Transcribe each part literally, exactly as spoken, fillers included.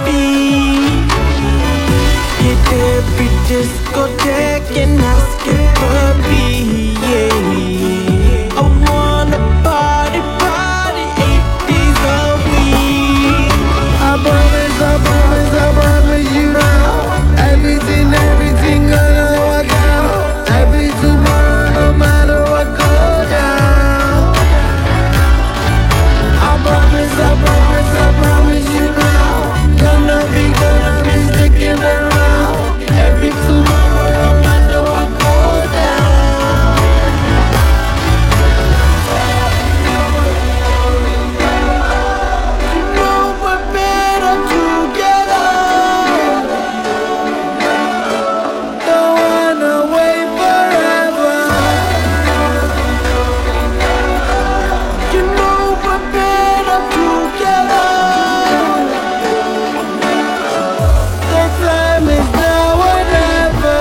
feet. Hit every discotheque and ask if puppy, yeah. I wanna party, party eight days a week. I promise, I promise, I promise you now. Everything, everything gonna work out. Every tomorrow, no matter what goes down. I promise, I promise, I promise you now. Gonna be, gonna be sticking around. Every tomorrow, no matter what goes down. You know we're better together. Don't wanna wait forever. You know we're better together. The time is now or never.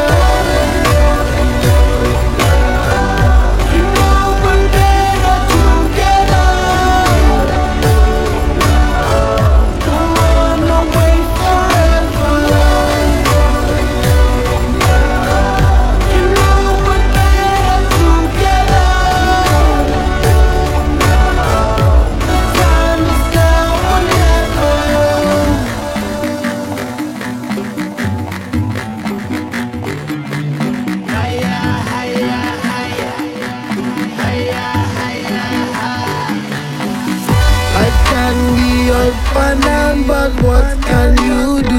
You know we're better together. Don't wanna wait forever. You know we're better together. The time is now or never. I can be your fan, but what can you do?